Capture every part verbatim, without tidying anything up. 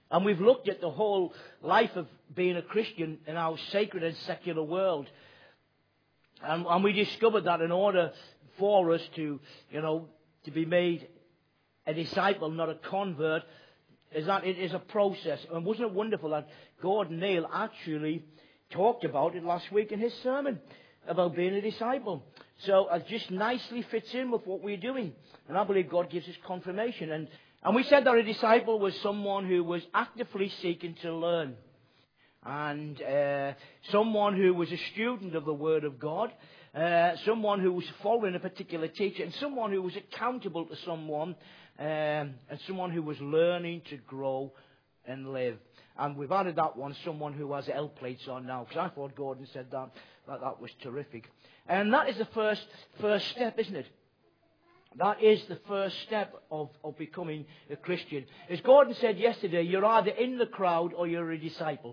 And we've looked at the whole life of being a Christian in our sacred and secular world. And, and we discovered that in order for us to, you know, to be made a disciple, not a convert, is that it is a process. And wasn't it wonderful that Gordon Neal actually talked about it last week in his sermon about being a disciple. So it just nicely fits in with what we're doing. And I believe God gives us confirmation. And, and we said that a disciple was someone who was actively seeking to learn. And uh, someone who was a student of the Word of God. Uh, someone who was following a particular teacher. And someone who was accountable to someone. Um, and someone who was learning to grow and live. And we've added that one, someone who has L plates on now, because I thought Gordon said that, that that was terrific. And that is the first first step, isn't it? That is the first step of, of becoming a Christian. As Gordon said yesterday, you're either in the crowd or you're a disciple.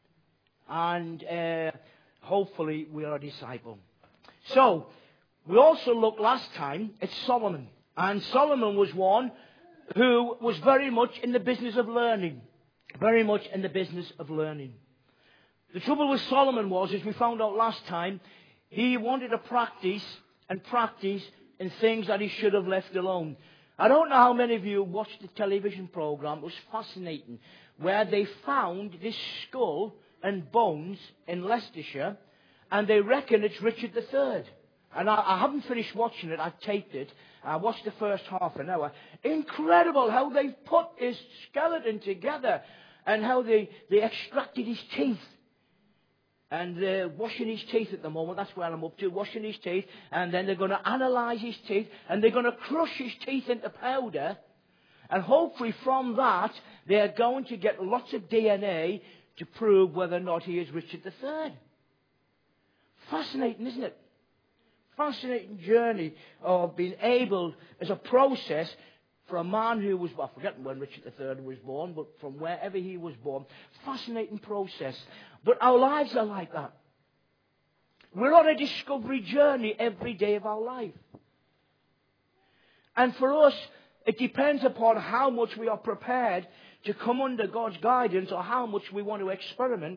And uh, hopefully we are a disciple. So, we also looked last time at Solomon. And Solomon was one who was very much in the business of learning. Very much in the business of learning. The trouble with Solomon was, as we found out last time, he wanted to practice and practice in things that he should have left alone. I don't know how many of you watched the television program. It was fascinating. Where they found this skull and bones in Leicestershire. And they reckon it's Richard the Third. And I, I haven't finished watching it. I've taped it. I watched the first half an hour. Incredible how they've put this skeleton together. And how they, they extracted his teeth. And they're washing his teeth at the moment. That's where I'm up to. Washing his teeth. And then they're going to analyse his teeth. And they're going to crush his teeth into powder. And hopefully from that, they're going to get lots of D N A to prove whether or not he is Richard the Third. Fascinating, isn't it? Fascinating journey of being able, as a process, for a man who was, well, I've forgotten when Richard the Third was born, but from wherever he was born. Fascinating process. But our lives are like that. We're on a discovery journey every day of our life. And for us, it depends upon how much we are prepared to come under God's guidance or how much we want to experiment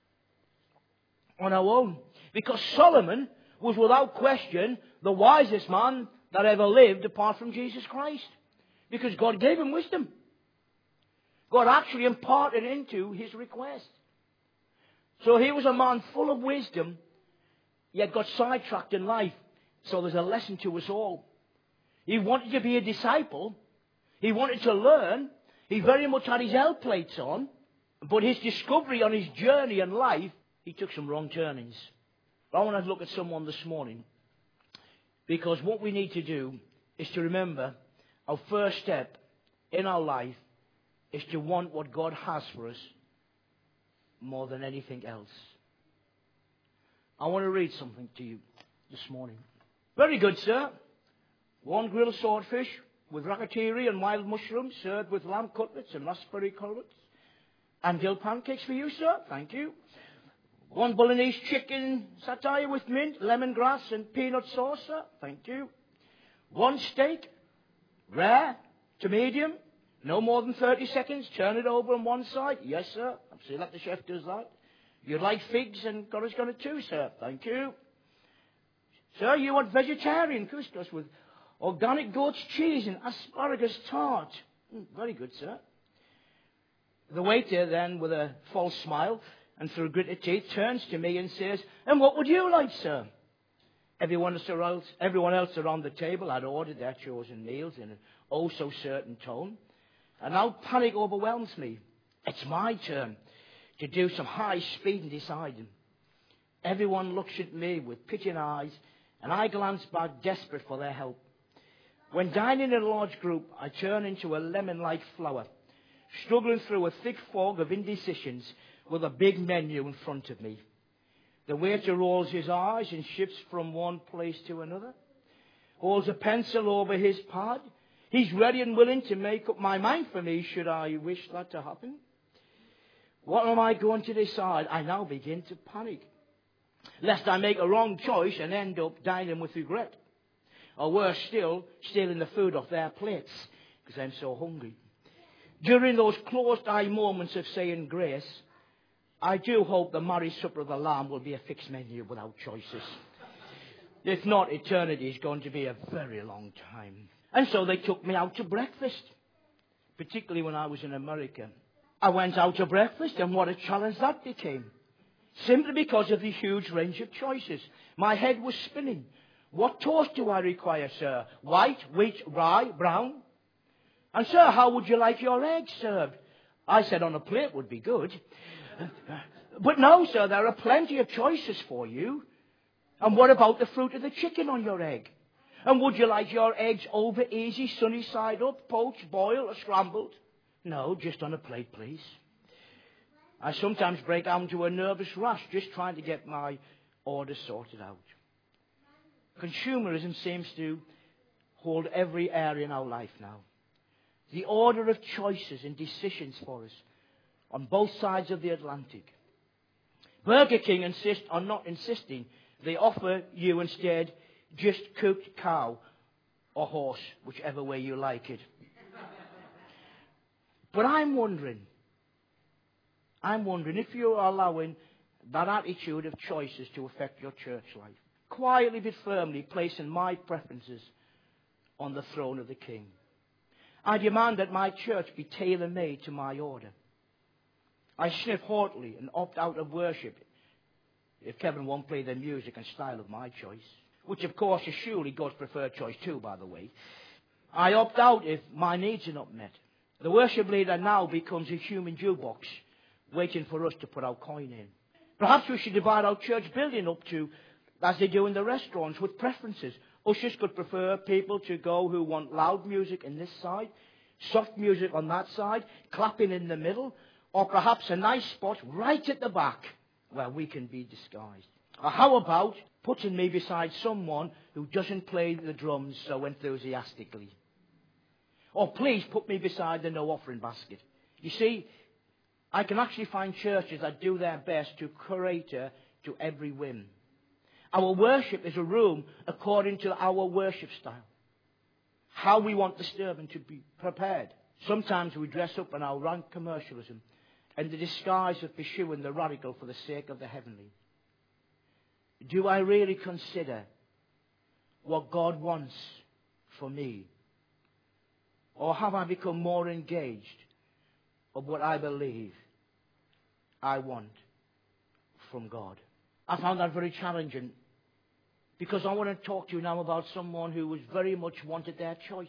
on our own. Because Solomon was without question the wisest man that ever lived apart from Jesus Christ. Because God gave him wisdom. God actually imparted into his request. So he was a man full of wisdom, yet got sidetracked in life. So there's a lesson to us all. He wanted to be a disciple. He wanted to learn. He very much had his L plates on. But his discovery on his journey in life, he took some wrong turnings. I want to look at someone this morning. Because what we need to do is to remember our first step in our life is to want what God has for us more than anything else. I want to read something to you this morning. Very good, sir. One grilled swordfish with ratatouille and wild mushrooms served with lamb cutlets and raspberry cutlets. And dill pancakes for you, sir. Thank you. One Bolognese chicken satire with mint, lemongrass and peanut sauce, sir. Thank you. One steak, rare to medium, no more than thirty seconds. Turn it over on one side. Yes, sir. I've seen that the chef does that. You'd like figs and God's got it too, sir. Thank you. Sir, you want vegetarian couscous with organic goat's cheese and asparagus tart. Mm, very good, sir. The waiter then, with a false smile and through gritted teeth, turns to me and says, "And what would you like, sir?" Everyone else, everyone else around the table had ordered their chosen meals in an oh so certain tone. And now panic overwhelms me. It's my turn to do some high speed and deciding. Everyone looks at me with pitying eyes, and I glance back desperate for their help. When dining in a large group, I turn into a lemon-like flower, struggling through a thick fog of indecisions with a big menu in front of me. The waiter rolls his eyes and shifts from one place to another, holds a pencil over his pad. He's ready and willing to make up my mind for me should I wish that to happen. What am I going to decide? I now begin to panic, lest I make a wrong choice and end up dining with regret. Or worse still, stealing the food off their plates because I'm so hungry. during those closed eye moments of saying grace, I do hope the marriage supper of the Lamb will be a fixed menu without choices. If not, eternity is going to be a very long time. And so they took me out to breakfast, particularly when I was in America. I went out to breakfast, and what a challenge that became. Simply because of the huge range of choices. My head was spinning. What toast do I require, sir? White, wheat, rye, brown? And, sir, how would you like your eggs served? I said on a plate would be good. But no, sir, there are plenty of choices for you. And what about the fruit of the chicken on your egg? And would you like your eggs over easy, sunny side up, poached, boiled, or scrambled? No, just on a plate, please. I sometimes break out into a nervous rush just trying to get my order sorted out. Consumerism seems to hold every area in our life now. The order of choices and decisions for us on both sides of the Atlantic. Burger King insist on not insisting. They offer you instead just cooked cow or horse, whichever way you like it. But I'm wondering, I'm wondering if you're allowing that attitude of choices to affect your church life. Quietly but firmly placing my preferences on the throne of the King. I demand that my church be tailor-made to my order. I sniff haughtily and opt out of worship if Kevin won't play the music and style of my choice, which of course is surely God's preferred choice too, by the way. I opt out if my needs are not met. The worship leader now becomes a human jukebox waiting for us to put our coin in. Perhaps we should divide our church building up to, as they do in the restaurants, with preferences. Ushers could prefer people to go who want loud music on this side, soft music on that side, clapping in the middle, or perhaps a nice spot right at the back where we can be disguised. Or how about putting me beside someone who doesn't play the drums so enthusiastically? Or please put me beside the no offering basket. You see, I can actually find churches that do their best to cater to every whim. Our worship is a room according to our worship style. How we want the servant to be prepared. Sometimes we dress up in our rank commercialism and the disguise of pursuing the radical for the sake of the heavenly. Do I really consider what God wants for me? Or have I become more engaged of what I believe I want from God? I found that very challenging because I want to talk to you now about someone who was very much wanted their choice.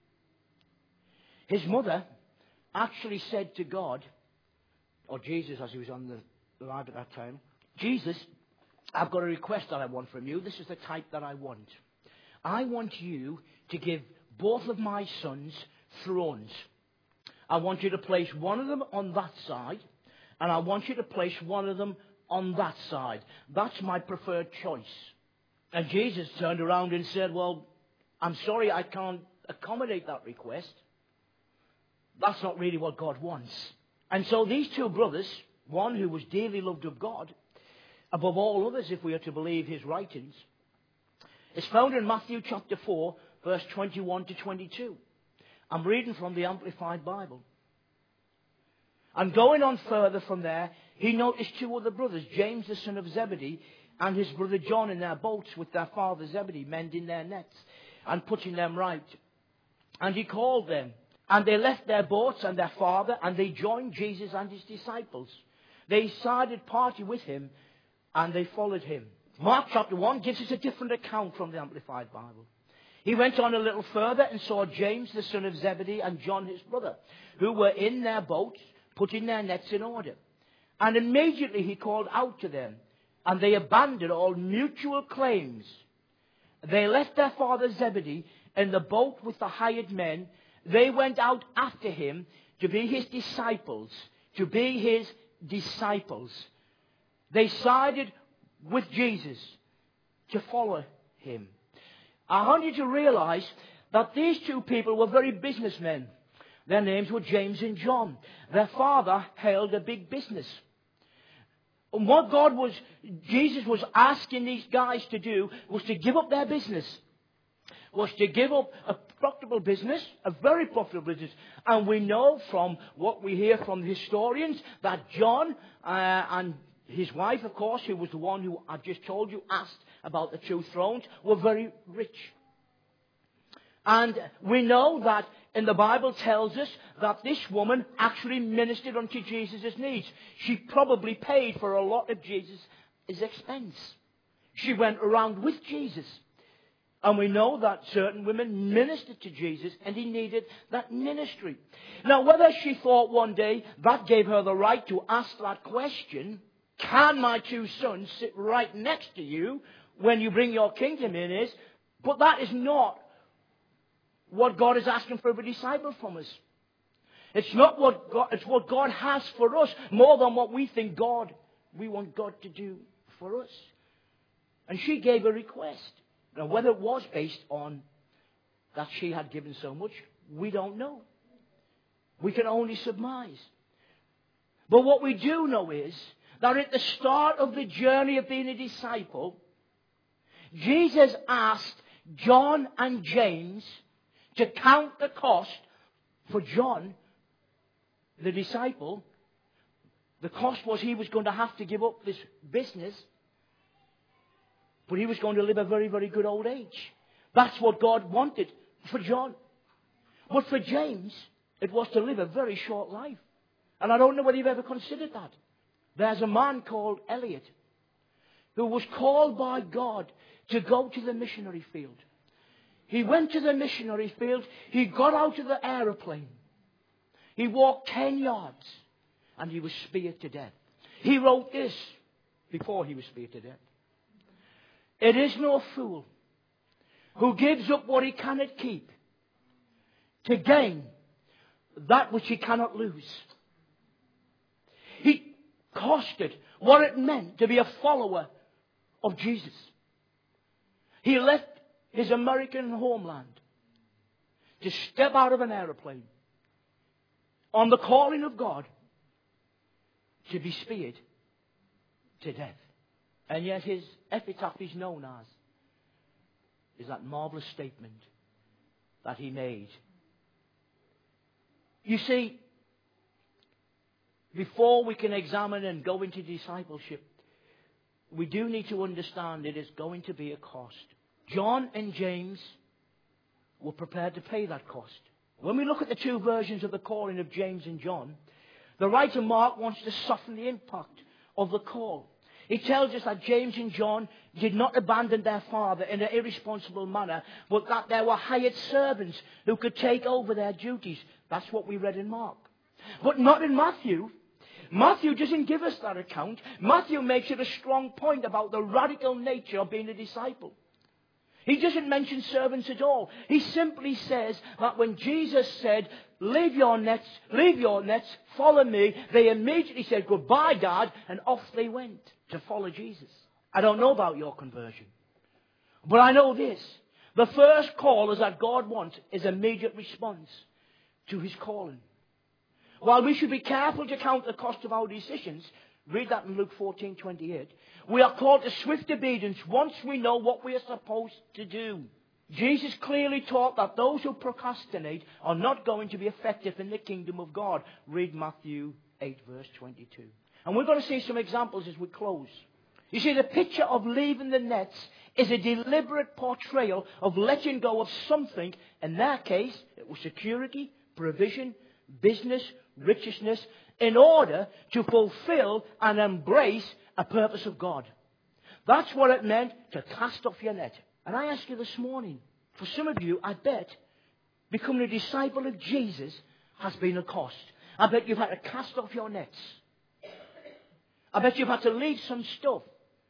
His mother actually said to God, or Jesus as he was on the live at that time, Jesus, I've got a request that I want from you. This is the type that I want. I want you to give both of my sons thrones. I want you to place one of them on that side, and I want you to place one of them on that side. That's my preferred choice. And Jesus turned around and said, well, I'm sorry, I can't accommodate that request. That's not really what God wants. And so these two brothers, one who was dearly loved of God, above all others if we are to believe his writings, is found in Matthew chapter four, verse twenty-one to twenty-two. I'm reading from the Amplified Bible. And going on further from there, he noticed two other brothers, James the son of Zebedee and his brother John, in their boats with their father Zebedee, mending their nets and putting them right. And he called them. And they left their boats and their father, and they joined Jesus and his disciples. They sided party with him, and they followed him. Mark chapter one gives us a different account from the Amplified Bible. He went on a little further and saw James the son of Zebedee and John his brother, who were in their boats, putting their nets in order. And immediately he called out to them, and they abandoned all mutual claims. They left their father Zebedee in the boat with the hired men. They went out after him to be his disciples, to be his disciples. They sided with Jesus to follow him. I want you to realize that these two people were very businessmen. Their names were James and John. Their father held a big business. And what God was, Jesus was asking these guys to do was to give up their business, was to give up a profitable business, a very profitable business. And we know from what we hear from the historians that John uh, and his wife, of course, who was the one who I've just told you asked about the two thrones, were very rich. And we know that in the Bible tells us that this woman actually ministered unto Jesus' needs. She probably paid for a lot of Jesus' expense. She went around with Jesus. And we know that certain women ministered to Jesus and he needed that ministry. Now, whether she thought one day that gave her the right to ask that question, can my two sons sit right next to you when you bring your kingdom in, is, but that is not what God is asking for every disciple from us. It's not what God, it's what God has for us, more than what we think God, we want God to do for us. And she gave a request. Now, whether it was based on that she had given so much, we don't know. We can only surmise. But what we do know is that at the start of the journey of being a disciple, Jesus asked John and James to count the cost for John, the disciple. The cost was he was going to have to give up this business, but he was going to live a very, very good old age. That's what God wanted for John. But for James, it was to live a very short life. And I don't know whether you've ever considered that. There's a man called Elliot who was called by God to go to the missionary field. He went to the missionary field. He got out of the aeroplane. He walked ten yards and he was speared to death. He wrote this before he was speared to death. It is no fool who gives up what he cannot keep to gain that which he cannot lose. He costed what it meant to be a follower of Jesus. He left his American homeland to step out of an aeroplane on the calling of God to be speared to death. And yet his epitaph is known as is that marvelous statement that he made. You see, before we can examine and go into discipleship, we do need to understand it is going to be a cost. John and James were prepared to pay that cost. When we look at the two versions of the calling of James and John, the writer Mark wants to soften the impact of the call. He tells us that James and John did not abandon their father in an irresponsible manner, but that there were hired servants who could take over their duties. That's what we read in Mark. But not in Matthew. Matthew doesn't give us that account. Matthew makes it a strong point about the radical nature of being a disciple. He doesn't mention servants at all. He simply says that when Jesus said, leave your nets, leave your nets, follow me, they immediately said, goodbye, Dad, and off they went to follow Jesus. I don't know about your conversion, but I know this. The first call is that God wants is immediate response to his calling. While we should be careful to count the cost of our decisions, read that in Luke fourteen twenty-eight, we are called to swift obedience once we know what we are supposed to do. Jesus clearly taught that those who procrastinate are not going to be effective in the kingdom of God. Read Matthew eight verse twenty-two. And we're going to see some examples as we close. You see, the picture of leaving the nets is a deliberate portrayal of letting go of something. In their case, it was security, provision, business, richness, in order to fulfill and embrace a purpose of God. That's what it meant to cast off your net. And I ask you this morning, for some of you, I bet becoming a disciple of Jesus has been a cost. I bet you've had to cast off your nets. I bet you've had to leave some stuff.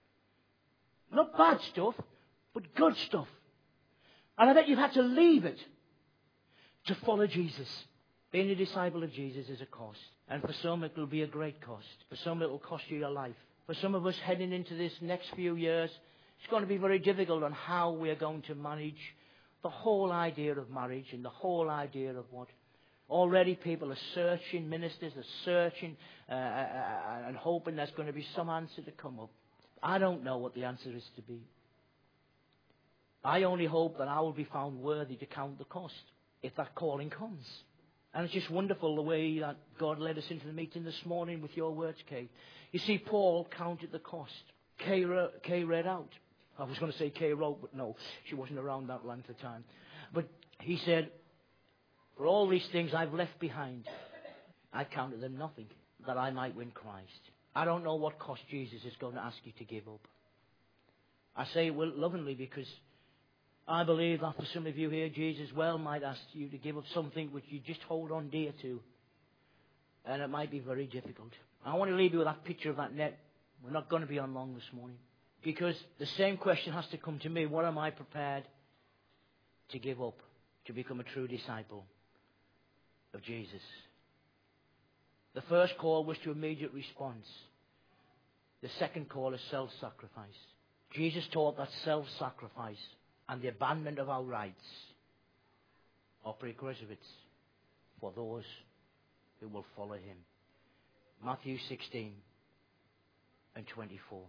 Not bad stuff, but good stuff. And I bet you've had to leave it to follow Jesus. Being a disciple of Jesus is a cost. And for some it will be a great cost. For some it will cost you your life. For some of us heading into this next few years, it's going to be very difficult on how we are going to manage the whole idea of marriage and the whole idea of what. Already people are searching, ministers are searching uh, and hoping there's going to be some answer to come up. I don't know what the answer is to be. I only hope that I will be found worthy to count the cost if that calling comes. And it's just wonderful the way that God led us into the meeting this morning with your words, Kay. You see, Paul counted the cost. Kay, Kay read out. I was going to say Kay wrote, but no, she wasn't around that length of time. But he said, for all these things I've left behind, I counted them nothing, that I might win Christ. I don't know what cost Jesus is going to ask you to give up. I say it lovingly because I believe that for some of you here, Jesus well might ask you to give up something which you just hold on dear to. And it might be very difficult. I want to leave you with that picture of that net. We're not going to be on long this morning. Because the same question has to come to me. What am I prepared to give up to become a true disciple of Jesus? The first call was to immediate response. The second call is self-sacrifice. Jesus taught that self-sacrifice and the abandonment of our rights are prerequisites for those who will follow him. Matthew sixteen and twenty-four.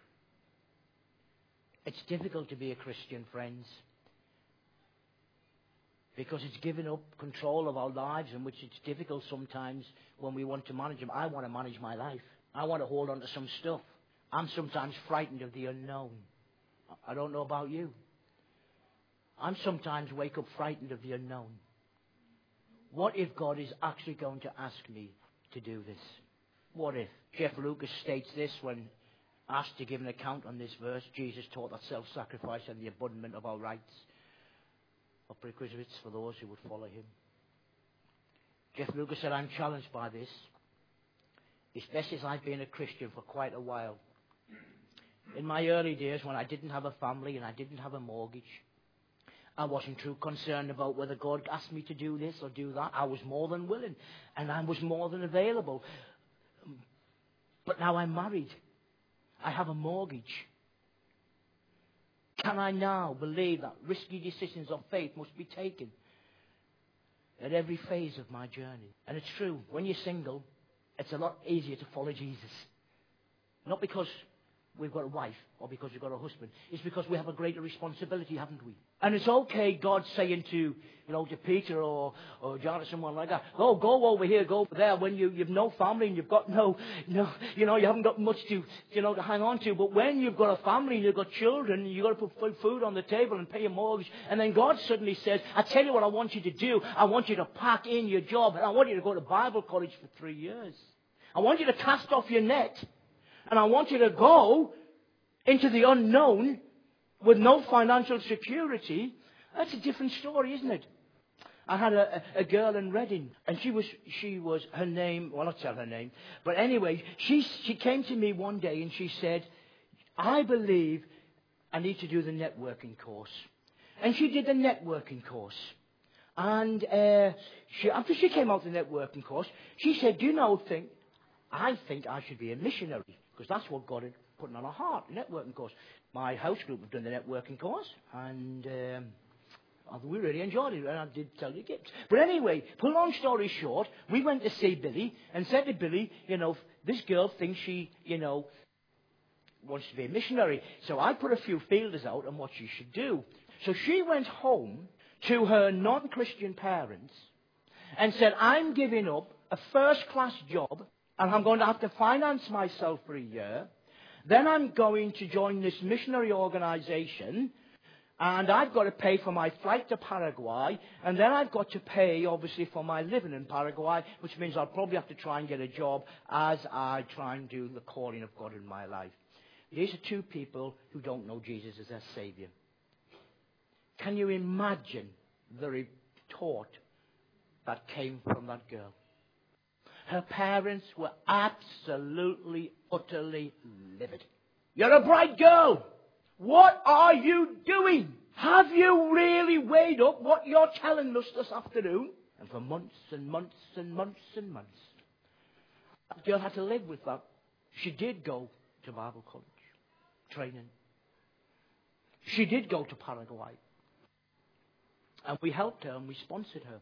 It's difficult to be a Christian, friends, because it's given up control of our lives, in which it's difficult sometimes when we want to manage them. I want to manage my life. I want to hold on to some stuff. I'm sometimes frightened of the unknown. I don't know about you. I'm sometimes wake up frightened of the unknown. What if God is actually going to ask me to do this? What if? Jeff Lucas states this when asked to give an account on this verse. Jesus taught that self-sacrifice and the abandonment of our rights are prerequisites for those who would follow him. Jeff Lucas said, I'm challenged by this, especially as I've been a Christian for quite a while. In my early days, when I didn't have a family and I didn't have a mortgage, I wasn't too concerned about whether God asked me to do this or do that. I was more than willing, and I was more than available. But now I'm married. I have a mortgage. Can I now believe that risky decisions of faith must be taken at every phase of my journey? And it's true, when you're single, it's a lot easier to follow Jesus. Not because we've got a wife or because we've got a husband. It's because we have a greater responsibility, haven't we? And it's okay, God saying to, you know, to Peter or, or John or someone like that, go, go over here, go over there, when you, you've no family and you've got no, no, you know, you haven't got much to, you know, to hang on to. But when you've got a family and you've got children, you've got to put food on the table and pay your mortgage. And then God suddenly says, I tell you what I want you to do. I want you to pack in your job and I want you to go to Bible college for three years. I want you to cast off your net and I want you to go into the unknown with no financial security. That's a different story, isn't it? I had a, a girl in Reading, and she was, she was, her name, well, I'll tell her name, but anyway, she, she came to me one day and she said, I believe I need to do the networking course. And she did the networking course. And uh, she, after she came out of the networking course, she said, do you know, think, I think I should be a missionary, because that's what God had put on her heart, the networking course. My house group have done the networking course, and um, we really enjoyed it, and I did tell you gifts. But anyway, for a long story short, we went to see Billy, and said to Billy, you know, this girl thinks she, you know, wants to be a missionary. So I put a few feelers out on what she should do. So she went home to her non-Christian parents and said, I'm giving up a first-class job, and I'm going to have to finance myself for a year. Then I'm going to join this missionary organization, and I've got to pay for my flight to Paraguay, and then I've got to pay, obviously, for my living in Paraguay, which means I'll probably have to try and get a job as I try and do the calling of God in my life. These are two people who don't know Jesus as their Savior. Can you imagine the retort that came from that girl? Her parents were absolutely, utterly livid. You're a bright girl. What are you doing? Have you really weighed up what you're telling us this afternoon? And for months and months and months and months, that girl had to live with that. She did go to Bible college training. She did go to Paraguay. And we helped her and we sponsored her.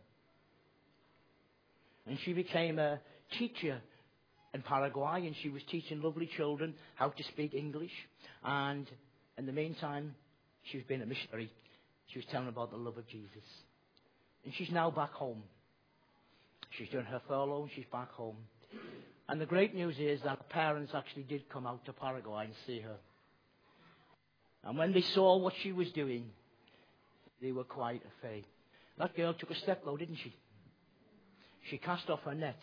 And she became a teacher in Paraguay, and she was teaching lovely children how to speak English. And in the meantime, She's been a missionary. She was telling about the love of Jesus. And she's now back home. She's done her furlough and she's back home. And the great news is that her parents actually did come out to Paraguay and see her. And when they saw what she was doing, they were quite afraid. That girl took a step though, didn't she? She cast off her nets.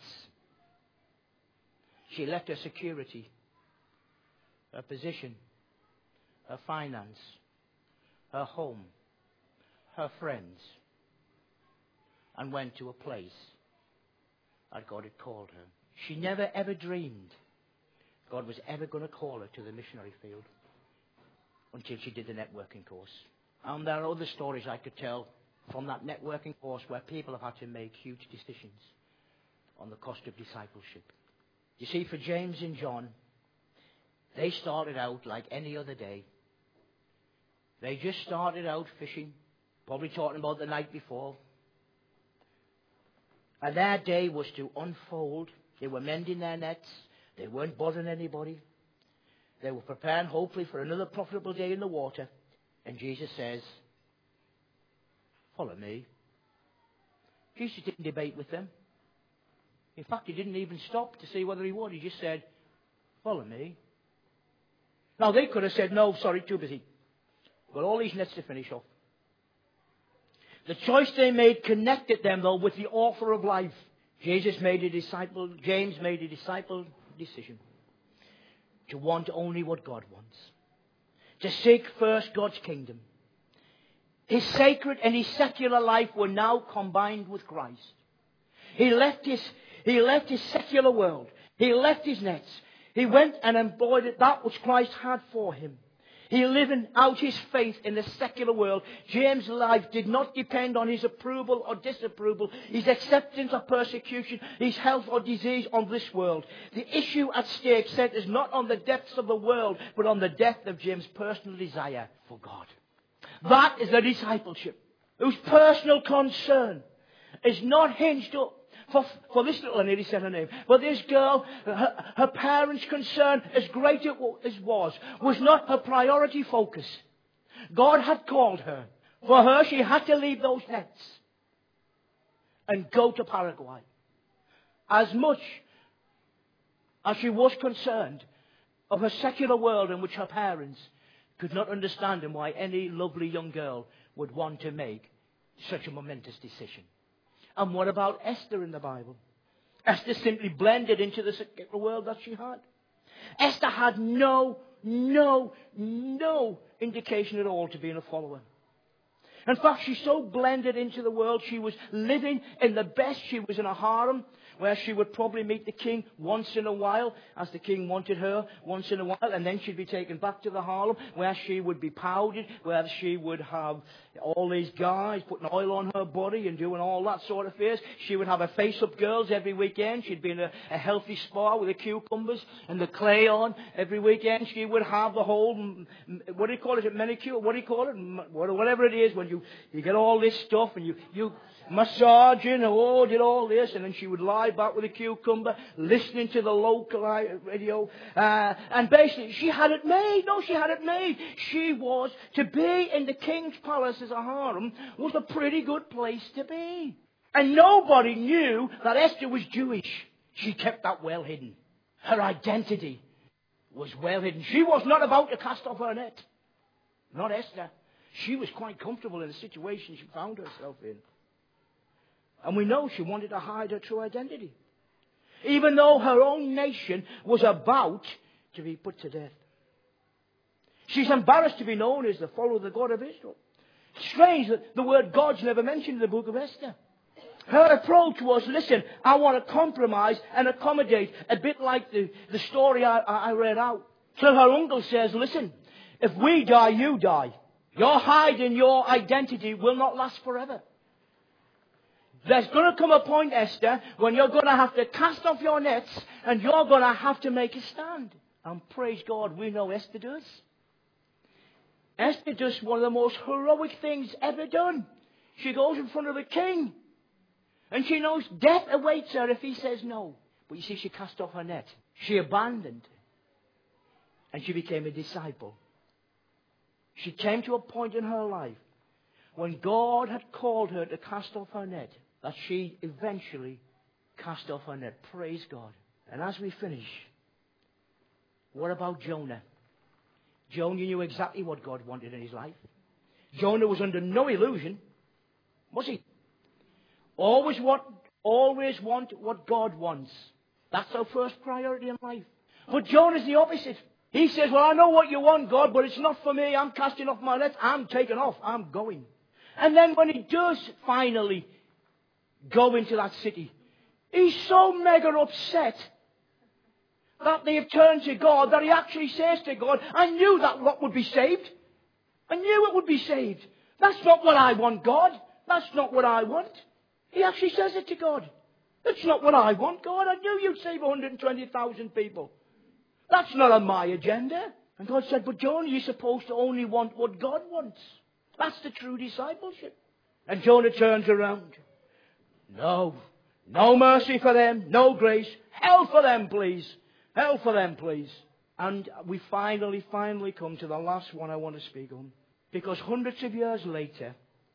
She left her security, her position, her finance, her home, her friends, and went to a place that God had called her. She never ever dreamed God was ever going to call her to the missionary field until she did the networking course. And there are other stories I could tell from that networking course where people have had to make huge decisions on the cost of discipleship. You see, for James and John, they started out like any other day. They just started out fishing, probably talking about the night before. And their day was to unfold. They were mending their nets. They weren't bothering anybody. They were preparing, hopefully, for another profitable day in the water. And Jesus says, follow me. Jesus didn't debate with them. In fact, he didn't even stop to see whether he would. He just said, follow me. Now, they could have said, no, sorry, too busy. Got all these nets to finish off. The choice they made connected them, though, with the author of life. Jesus made a disciple, James made a disciple decision to want only what God wants. To seek first God's kingdom. His sacred and his secular life were now combined with Christ. He left his, he left his secular world. He left his nets. He went and embodied that which Christ had for him. He living out his faith in the secular world. James' life did not depend on his approval or disapproval, his acceptance or persecution, his health or disease on this world. The issue at stake centers not on the depths of the world, but on the depth of James' personal desire for God. That is the discipleship, whose personal concern is not hinged up. For, for this little lady, said her name. But this girl, her, her parents' concern, as great as was, was not her priority focus. God had called her. For her, she had to leave those nets and go to Paraguay. As much as she was concerned of her secular world in which her parents could not understand and why any lovely young girl would want to make such a momentous decision. And what about Esther in the Bible? Esther simply blended into the secular world that she had. Esther had no, no, no indication at all to being a follower. In fact, she so blended into the world, she was living in the best. She was in a harem where she would probably meet the king once in a while, as the king wanted her once in a while, and then she'd be taken back to the harem where she would be powdered, where she would have all these guys putting oil on her body and doing all that sort of things. She would have her face-up girls every weekend. She'd be in a, a healthy spa with the cucumbers and the clay on every weekend. She would have the whole, what do you call it, manicure? What do you call it? Whatever it is, when you, you get all this stuff and you, you massaging, oh, did all this, and then she would lie back with a cucumber, listening to the local radio, uh, and basically she had it made. No, she had it made. She was, to be in the king's palace as a harem was a pretty good place to be. And nobody knew that Esther was Jewish. She kept that well hidden. Her identity was well hidden. She was not about to cast off her net. Not Esther. She was quite comfortable in the situation she found herself in. And we know she wanted to hide her true identity. Even though her own nation was about to be put to death. She's embarrassed to be known as the follower of the God of Israel. Strange that the word God's never mentioned in the book of Esther. Her approach was, listen, I want to compromise and accommodate, a bit like the, the story I, I read out. So her uncle says, listen, if we die, you die. Your hide and your identity will not last forever. There's going to come a point, Esther, when you're going to have to cast off your nets and you're going to have to make a stand. And praise God, we know Esther does. Esther does one of the most heroic things ever done. She goes in front of the king. And she knows death awaits her if he says no. But you see, she cast off her net. She abandoned. And she became a disciple she came to a point in her life when God had called her to cast off her net, that she eventually cast off her net. Praise God. And as we finish, what about Jonah? Jonah knew exactly what God wanted in his life. Jonah was under no illusion, was he? Always what, always want what God wants. That's our first priority in life. But Jonah's the opposite. He says, well, I know what you want, God, but it's not for me. I'm casting off my nets. I'm taking off. I'm going. And then when he does finally go into that city, he's so mega upset that they have turned to God that he actually says to God, I knew that lot would be saved. I knew it would be saved. That's not what I want, God. That's not what I want. He actually says it to God. That's not what I want, God. I knew you'd save one hundred twenty thousand people. That's not on my agenda. And God said, but Jonah, you're supposed to only want what God wants. That's the true discipleship. And Jonah turns around. No. No mercy for them. No grace. Hell for them, please. Hell for them, please. And we finally, finally come to the last one I want to speak on. Because hundreds of years later,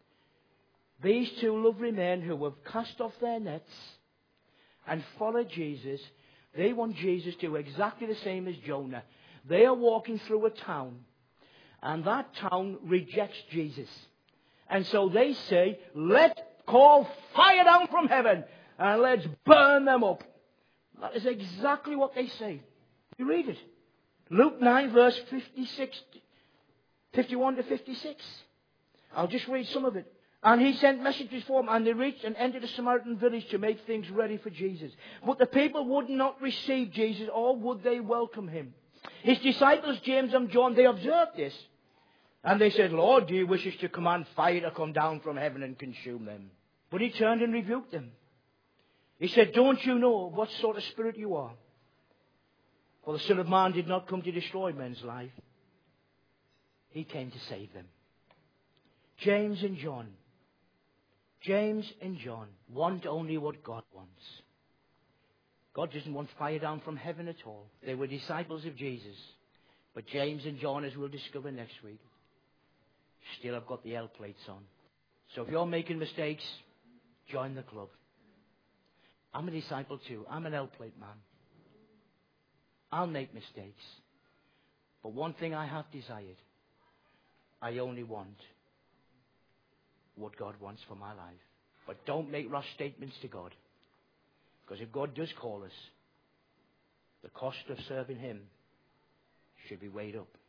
these two lovely men who have cast off their nets and followed Jesus, they want Jesus to do exactly the same as Jonah. They are walking through a town, and that town rejects Jesus. And so they say, let's call fire down from heaven, and let's burn them up. That is exactly what they say. You read it. Luke nine, verse fifty-six, fifty-one to fifty-six. I'll just read some of it. And he sent messages for them, and they reached and entered a Samaritan village to make things ready for Jesus. But the people would not receive Jesus, or would they welcome him. His disciples, James and John, they observed this. And they said, Lord, do you wish us to command fire to come down from heaven and consume them? But he turned and rebuked them. He said, don't you know what sort of spirit you are? For the Son of Man did not come to destroy men's life. He came to save them. James and John. James and John want only what God wants. God doesn't want fire down from heaven at all. They were disciples of Jesus. But James and John, as we'll discover next week, still have got the L plates on. So if you're making mistakes, join the club. I'm a disciple too. I'm an L plate man. I'll make mistakes. But one thing I have desired, I only want what God wants for my life. But don't make rash statements to God. Because if God does call us, the cost of serving him should be weighed up.